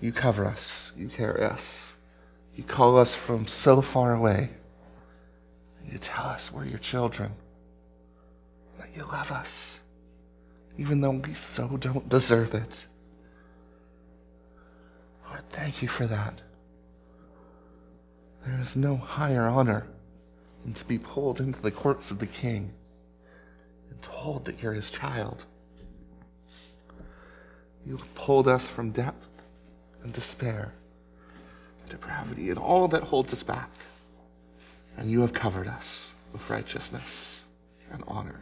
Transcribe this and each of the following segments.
You cover us. You carry us. You call us from so far away. You tell us we're your children. That you love us, even though we so don't deserve it. Lord, thank you for that. There is no higher honor than to be pulled into the courts of the King and told that you're his child. You have pulled us from depth and despair, depravity, and all that holds us back. And you have covered us with righteousness and honor.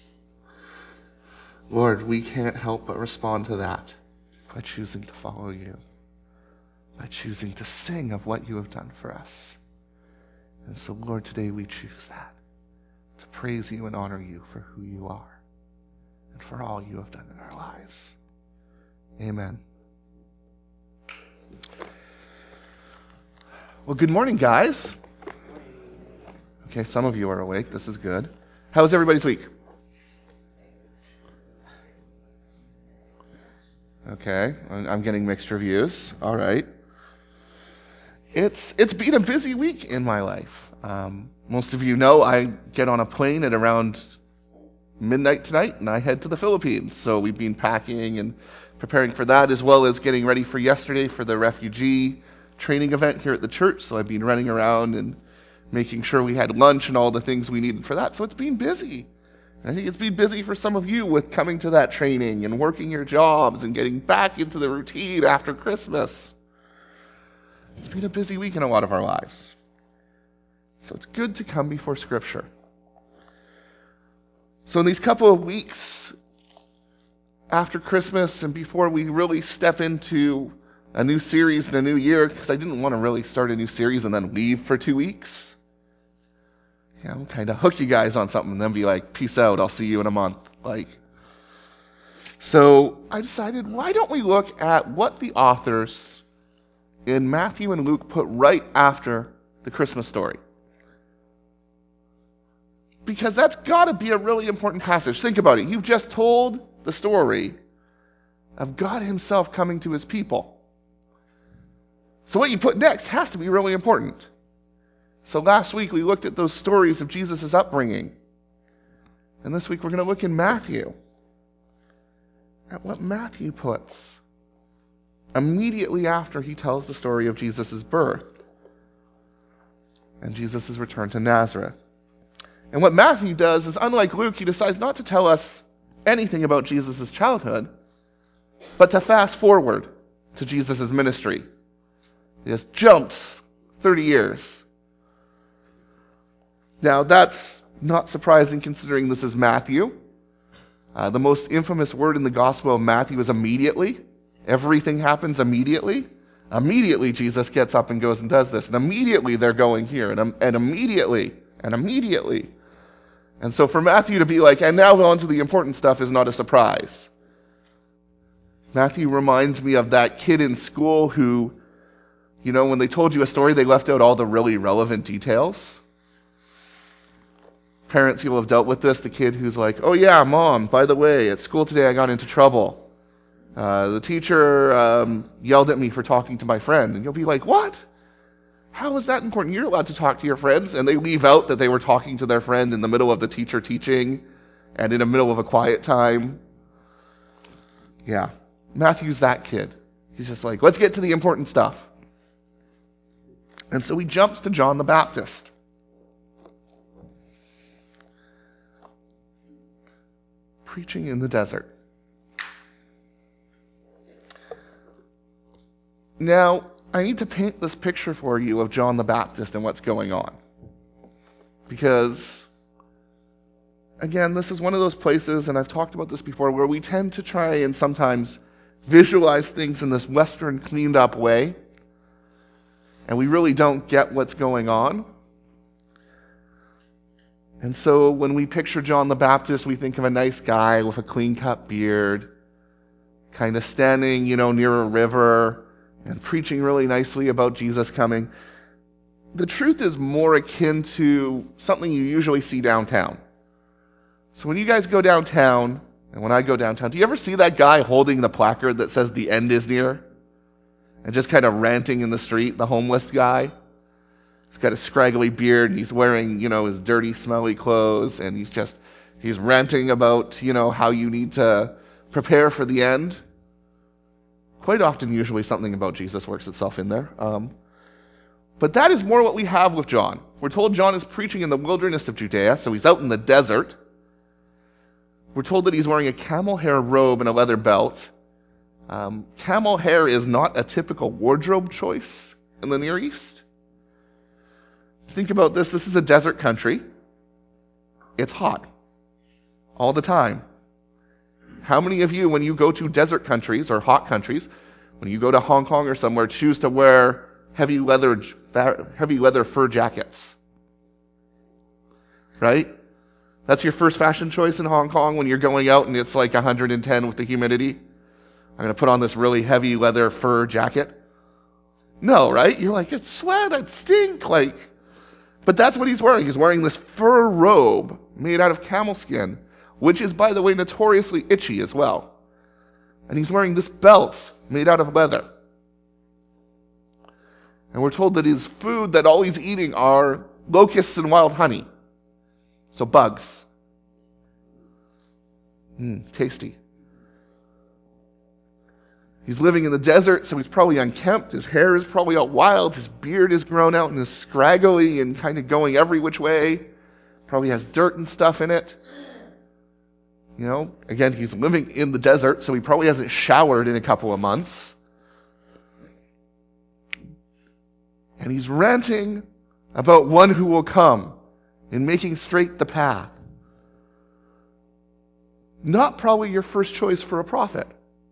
Lord, we can't help but respond to that by choosing to follow you, by choosing to sing of what you have done for us. And so, Lord, today we choose that, to praise you and honor you for who you are and for all you have done in our lives. Amen. Well, good morning, guys. Okay, some of you are awake. This is good. How was everybody's week? Okay, I'm getting mixed reviews. All right. It's been a busy week in my life. Most of you know I get on a plane at around midnight tonight, and I head to the Philippines. So we've been packing and preparing for that, as well as getting ready for yesterday for the refugee training event here at the church. So I've been running around and making sure we had lunch and all the things we needed for that. So it's been busy. I think it's been busy for some of you with coming to that training and working your jobs and getting back into the routine after Christmas. It's been a busy week in a lot of our lives. So it's good to come before Scripture. So in these couple of weeks after Christmas and before we really step into a new series in a new year, because I didn't want to really start a new series and then leave for 2 weeks. Kind of hook you guys on something and then be like, peace out, I'll see you in a month. So I decided, why don't we look at what the authors in Matthew and Luke put right after the Christmas story? Because that's got to be a really important passage. Think about it. You've just told the story of God himself coming to his people. So what you put next has to be really important. So last week we looked at those stories of Jesus' upbringing. And this week we're going to look in Matthew at what Matthew puts immediately after he tells the story of Jesus' birth and Jesus' return to Nazareth. And what Matthew does is, unlike Luke, he decides not to tell us anything about Jesus' childhood, but to fast forward to Jesus' ministry. He just jumps 30 years. Now, that's not surprising considering this is Matthew. The most infamous word in the Gospel of Matthew is immediately. Everything happens immediately. Immediately, Jesus gets up and goes and does this. And immediately, they're going here. And immediately. And so for Matthew to be like, and now on to the important stuff, is not a surprise. Matthew reminds me of that kid in school who, when they told you a story, they left out all the really relevant details. Parents, you'll have dealt with this. The kid who's like, oh yeah, Mom, by the way, at school today I got into trouble. The teacher yelled at me for talking to my friend. And you'll be like, what? How is that important? You're allowed to talk to your friends. And they leave out that they were talking to their friend in the middle of the teacher teaching and in the middle of a quiet time. Yeah, Matthew's that kid. He's just like, let's get to the important stuff. And so he jumps to John the Baptist. Preaching in the desert. Now, I need to paint this picture for you of John the Baptist and what's going on. Because, again, this is one of those places, and I've talked about this before, where we tend to try and sometimes visualize things in this Western cleaned up way, and we really don't get what's going on. And so when we picture John the Baptist, we think of a nice guy with a clean-cut beard, kind of standing, near a river and preaching really nicely about Jesus coming. The truth is more akin to something you usually see downtown. So when you guys go downtown, and when I go downtown, do you ever see that guy holding the placard that says the end is near? and just kind of ranting in the street, the homeless guy. He's got a scraggly beard, and he's wearing, his dirty, smelly clothes, and he's ranting about, how you need to prepare for the end. Quite often, usually something about Jesus works itself in there. But that is more what we have with John. We're told John is preaching in the wilderness of Judea, so he's out in the desert. We're told that he's wearing a camel hair robe and a leather belt. Camel hair is not a typical wardrobe choice in the Near East. Think about this. This is a desert country. It's hot all the time. How many of you, when you go to desert countries or hot countries, when you go to Hong Kong or somewhere, choose to wear heavy leather fur jackets? Right? That's your first fashion choice in Hong Kong when you're going out and it's like 110 with the humidity. I'm going to put on this really heavy leather fur jacket. No, right? You're like, it's sweat, I'd stink. But that's what he's wearing. He's wearing this fur robe made out of camel skin, which is, by the way, notoriously itchy as well. And he's wearing this belt made out of leather. And we're told that his food, that all he's eating are locusts and wild honey. So bugs. Tasty. He's living in the desert, so he's probably unkempt. His hair is probably all wild. His beard is grown out and is scraggly and kind of going every which way. Probably has dirt and stuff in it. Again, he's living in the desert, so he probably hasn't showered in a couple of months. And he's ranting about one who will come and making straight the path. Not probably your first choice for a prophet.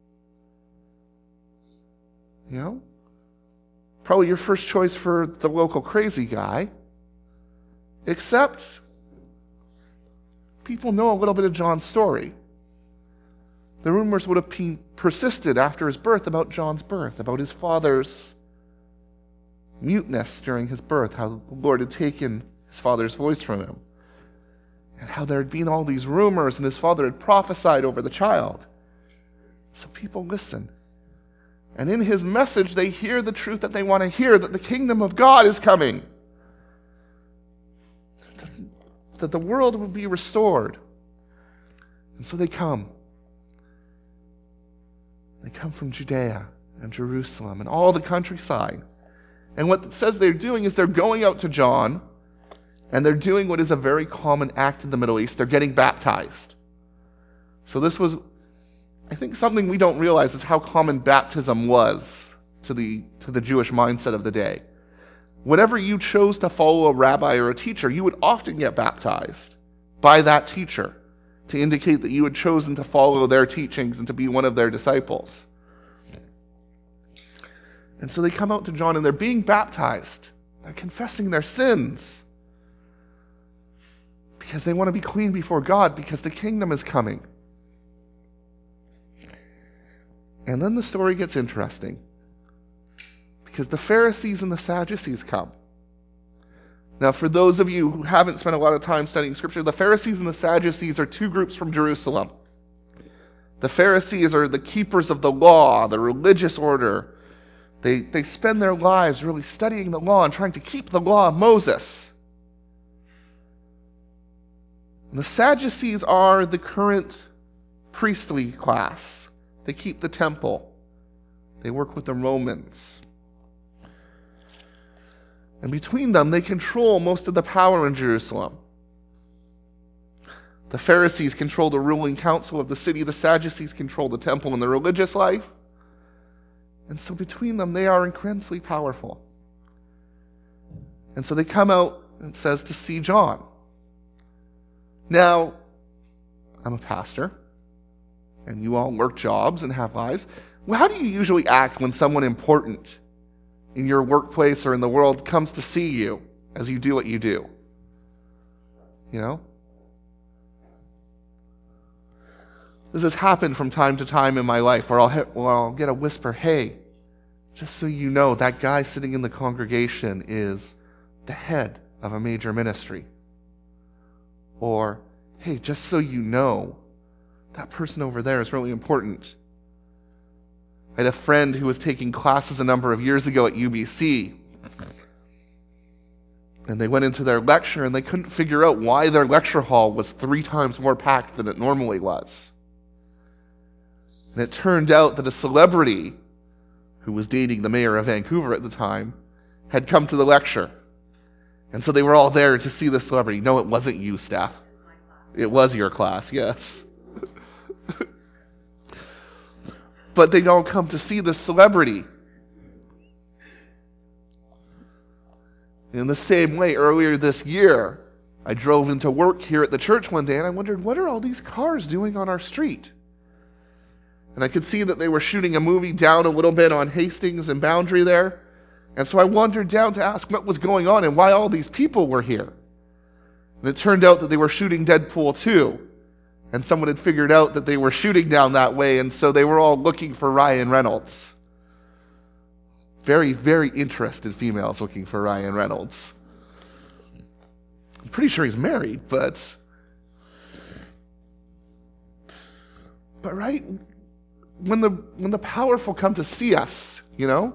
Probably your first choice for the local crazy guy. Except people know a little bit of John's story. The rumors would have persisted after his birth about John's birth, about his father's muteness during his birth, how the Lord had taken his father's voice from him, and how there had been all these rumors and his father had prophesied over the child. So people listen. And in his message, they hear the truth that they want to hear, that the kingdom of God is coming. That the world will be restored. And so they come. They come from Judea and Jerusalem and all the countryside. And what it says they're doing is they're going out to John, and they're doing what is a very common act in the Middle East. They're getting baptized. So this was, I think, something we don't realize is how common baptism was to the Jewish mindset of the day. Whenever you chose to follow a rabbi or a teacher, you would often get baptized by that teacher to indicate that you had chosen to follow their teachings and to be one of their disciples. And so they come out to John and they're being baptized. They're confessing their sins because they want to be clean before God, because the kingdom is coming. And then the story gets interesting, because the Pharisees and the Sadducees come. Now, for those of you who haven't spent a lot of time studying Scripture, the Pharisees and the Sadducees are two groups from Jerusalem. The Pharisees are the keepers of the law, the religious order. They spend their lives really studying the law and trying to keep the law of Moses. And the Sadducees are the current priestly class. They keep the temple. They work with the Romans. And between them, they control most of the power in Jerusalem. The Pharisees control the ruling council of the city. The Sadducees control the temple and the religious life. And so between them, they are incredibly powerful. And so they come out, and it says, to see John. Now, I'm a pastor, and you all work jobs and have lives. Well, how do you usually act when someone important in your workplace or in the world comes to see you as you do what you do? This has happened from time to time in my life where I'll get a whisper, hey, just so you know, that guy sitting in the congregation is the head of a major ministry. Or, hey, just so you know, that person over there is really important. I had a friend who was taking classes a number of years ago at UBC, and they went into their lecture and they couldn't figure out why their lecture hall was 3 times more packed than it normally was. And it turned out that a celebrity who was dating the mayor of Vancouver at the time had come to the lecture. And so they were all there to see the celebrity. No, it wasn't you, Steph. It was your class, yes. But they'd all come to see the celebrity. In the same way, earlier this year, I drove into work here at the church one day and I wondered, what are all these cars doing on our street? And I could see that they were shooting a movie down a little bit on Hastings and Boundary there. And so I wandered down to ask what was going on and why all these people were here. And it turned out that they were shooting Deadpool 2. And someone had figured out that they were shooting down that way, and so they were all looking for Ryan Reynolds. Very, very interested females looking for Ryan Reynolds. I'm pretty sure he's married, but right, when the powerful come to see us, in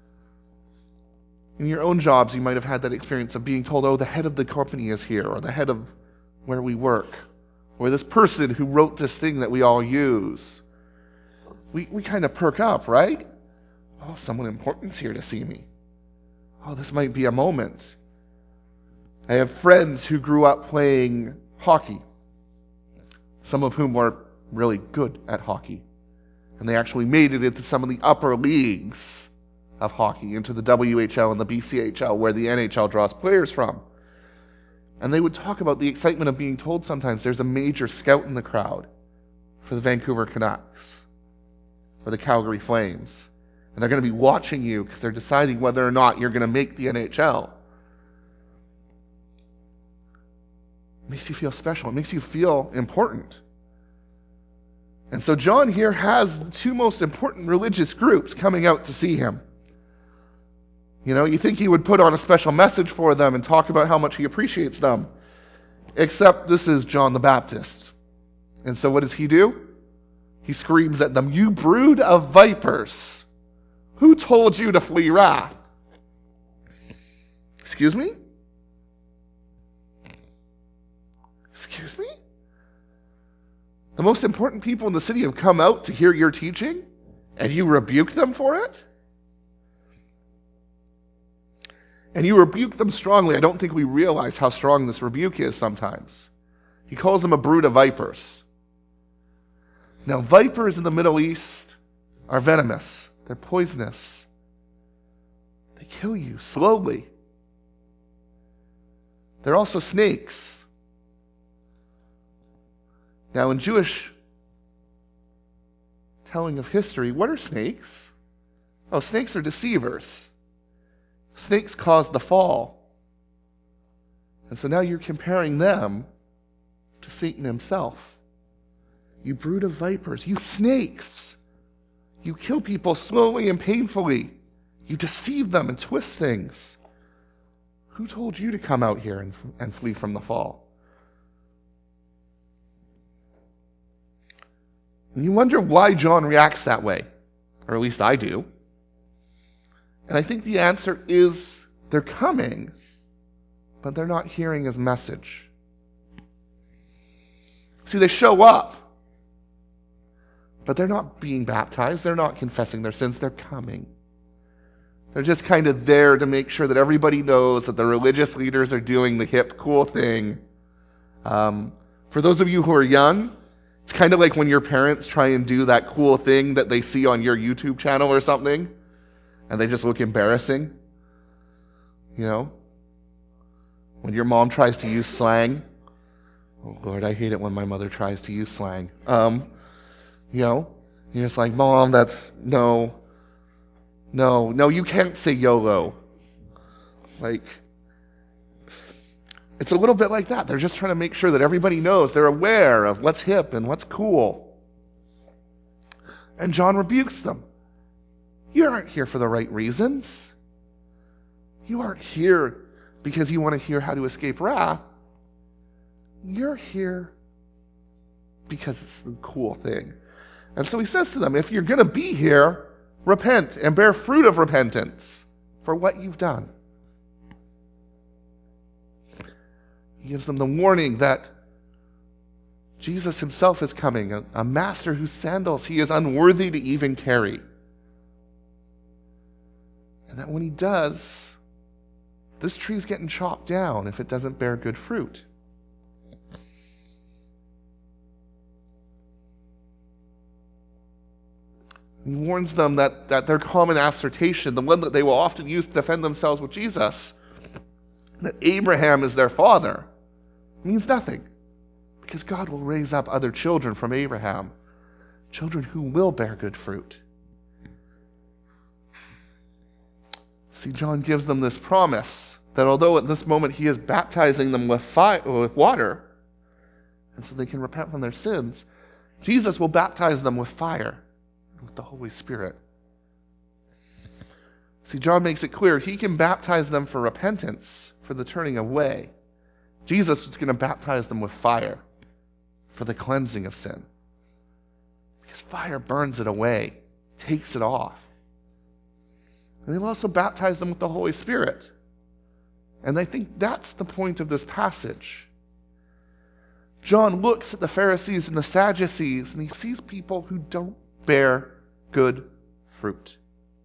your own jobs, you might have had that experience of being told, oh, the head of the company is here, or the head of where we work, or this person who wrote this thing that we all use. We kind of perk up, right? Oh, someone important's here to see me. Oh, this might be a moment. I have friends who grew up playing hockey, some of whom were really good at hockey. And they actually made it into some of the upper leagues of hockey, into the WHL and the BCHL, where the NHL draws players from. And they would talk about the excitement of being told sometimes there's a major scout in the crowd for the Vancouver Canucks or the Calgary Flames. And they're going to be watching you because they're deciding whether or not you're going to make the NHL. It makes you feel special. It makes you feel important. And so John here has the 2 most important religious groups coming out to see him. You think he would put on a special message for them and talk about how much he appreciates them. Except this is John the Baptist. And so what does he do? He screams at them, "You brood of vipers! Who told you to flee wrath?" Excuse me? Excuse me? The most important people in the city have come out to hear your teaching, and you rebuke them for it? And you rebuke them strongly. I don't think we realize how strong this rebuke is sometimes. He calls them a brood of vipers. Now, vipers in the Middle East are venomous. They're poisonous. They kill you slowly. They're also snakes. Now, in Jewish telling of history, what are snakes? Oh, snakes are deceivers. Snakes caused the fall. And so now you're comparing them to Satan himself. You brood of vipers, you snakes. You kill people slowly and painfully. You deceive them and twist things. Who told you to come out here and flee from the fall? And you wonder why John reacts that way, or at least I do. And I think the answer is they're coming, but they're not hearing his message. See, they show up, but they're not being baptized. They're not confessing their sins. They're coming. They're just kind of there to make sure that everybody knows that the religious leaders are doing the hip, cool thing. For those of you who are young, it's kind of like when your parents try and do that cool thing that they see on your YouTube channel or something, and they just look embarrassing. When your mom tries to use slang. Oh, Lord, I hate it when my mother tries to use slang. You're just like, Mom, no, you can't say YOLO. It's a little bit like that. They're just trying to make sure that everybody knows, they're aware of what's hip and what's cool. And John rebukes them. You aren't here for the right reasons. You aren't here because you want to hear how to escape wrath. You're here because it's the cool thing. And so he says to them, if you're going to be here, Repent and bear fruit of repentance for what you've done. He gives them the warning that Jesus himself is coming, a master whose sandals he is unworthy to even carry. And that when he does, this tree's getting chopped down if it doesn't bear good fruit. He warns them that their common assertion, the one that they will often use to defend themselves with Jesus, that Abraham is their father, means nothing. Because God will raise up other children from Abraham, children who will bear good fruit. See, John gives them this promise that although at this moment he is baptizing them with water, and so they can repent from their sins, Jesus will baptize them with fire, with the Holy Spirit. See, John makes it clear he can baptize them for repentance, for the turning away. Jesus was going to baptize them with fire for the cleansing of sin. Because fire burns it away, takes it off. And he'll also baptize them with the Holy Spirit. And I think that's the point of this passage. John looks at the Pharisees and the Sadducees, and he sees people who don't bear good fruit.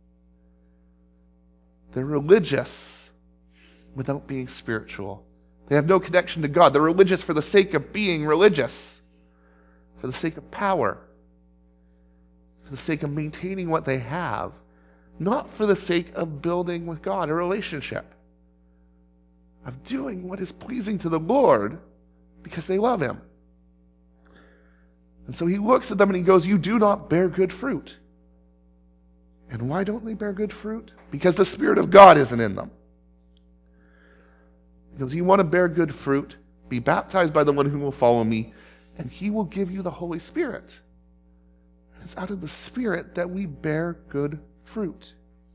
They're religious without being spiritual. They have no connection to God. They're religious for the sake of being religious, for the sake of power, for the sake of maintaining what they have, not for the sake of building with God a relationship, of doing what is pleasing to the Lord because they love him. And so he looks at them and he goes, you do not bear good fruit. And why don't they bear good fruit? Because the Spirit of God isn't in them. He goes, you want to bear good fruit? Be baptized by the one who will follow me, and he will give you the Holy Spirit. It's out of the Spirit that we bear good fruit.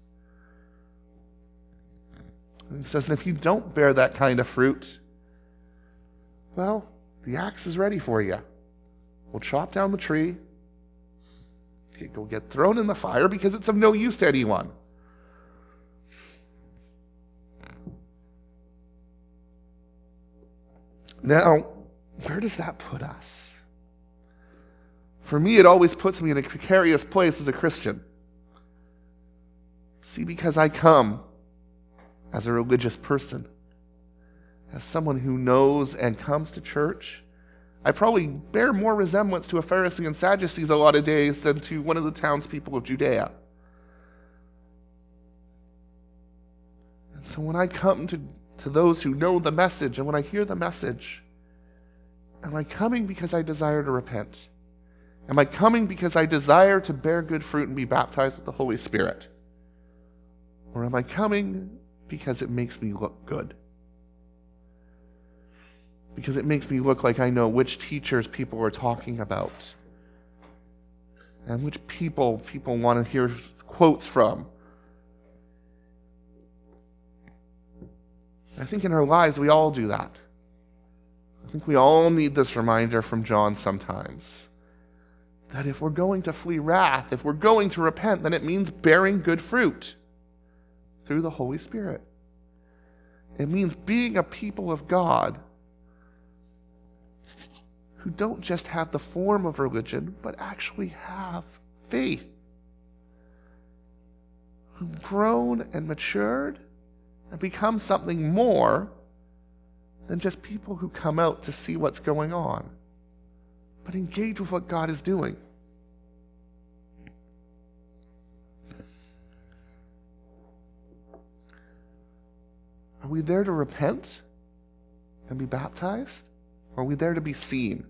And he says, and if you don't bear that kind of fruit, well, the axe is ready for you. We'll chop down the tree. It will get thrown in the fire because it's of no use to anyone. Now, where does that put us? For me, it always puts me in a precarious place as a Christian. See, because I come as a religious person, as someone who knows and comes to church, I probably bear more resemblance to a Pharisee and Sadducees a lot of days than to one of the townspeople of Judea. And so when I come to those who know the message, and when I hear the message, am I coming because I desire to repent? Am I coming because I desire to bear good fruit and be baptized with the Holy Spirit? Or am I coming because it makes me look good? Because it makes me look like I know which teachers people are talking about and which people want to hear quotes from. I think in our lives we all do that. I think we all need this reminder from John sometimes. That if we're going to flee wrath, if we're going to repent, then it means bearing good fruit through the Holy Spirit. It means being a people of God who don't just have the form of religion, but actually have faith. Who've grown and matured and become something more than just people who come out to see what's going on, but engage with what God is doing. Are we there to repent and be baptized? Or are we there to be seen?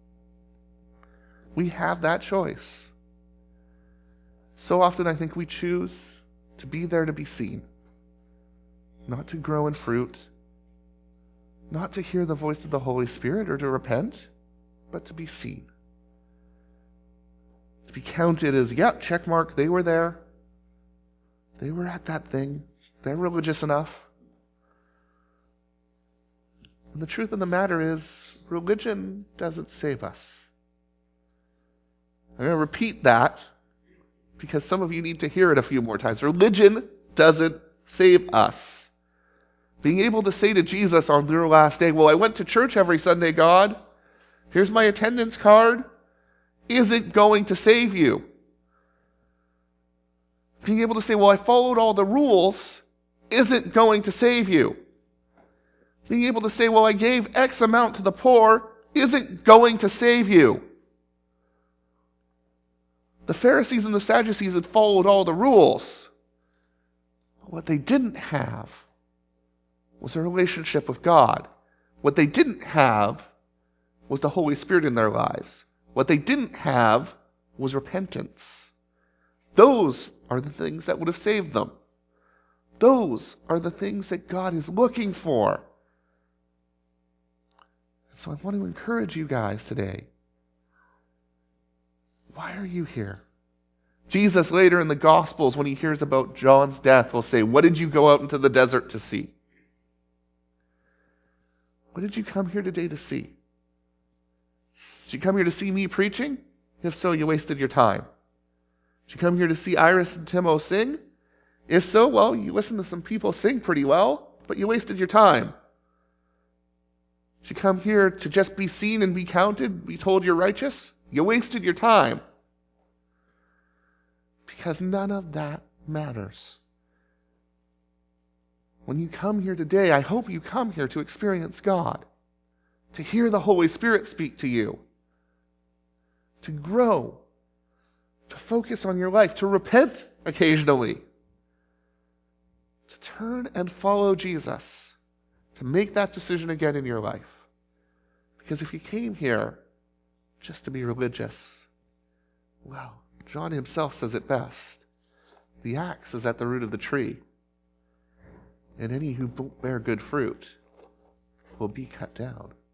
We have that choice. So often I think we choose to be there to be seen, not to grow in fruit, not to hear the voice of the Holy Spirit or to repent, but to be seen. To be counted as, yep, check mark, they were there. They were at that thing. They're religious enough. And the truth of the matter is, religion doesn't save us. I'm going to repeat that because some of you need to hear it a few more times. Religion doesn't save us. Being able to say to Jesus on your last day, well, I went to church every Sunday, God. Here's my attendance card, isn't going to save you. Being able to say, well, I followed all the rules, isn't going to save you. Being able to say, well, I gave X amount to the poor, isn't going to save you. The Pharisees and the Sadducees had followed all the rules. But what they didn't have was a relationship with God. What they didn't have was the Holy Spirit in their lives. What they didn't have was repentance. Those are the things that would have saved them. Those are the things that God is looking for. And so I want to encourage you guys today. Why are you here? Jesus later in the Gospels, when he hears about John's death, will say, what did you go out into the desert to see? What did you come here today to see? Did you come here to see me preaching? If so, you wasted your time. Did you come here to see Iris and Timo sing? If so, well, you listened to some people sing pretty well, but you wasted your time. Did you come here to just be seen and be counted, be told you're righteous? You wasted your time. Because none of that matters. When you come here today, I hope you come here to experience God, to hear the Holy Spirit speak to you, to grow, to focus on your life, to repent occasionally, to turn and follow Jesus, to make that decision again in your life. Because if you came here just to be religious, well, John himself says it best. The axe is at the root of the tree, and any who bear good fruit will be cut down.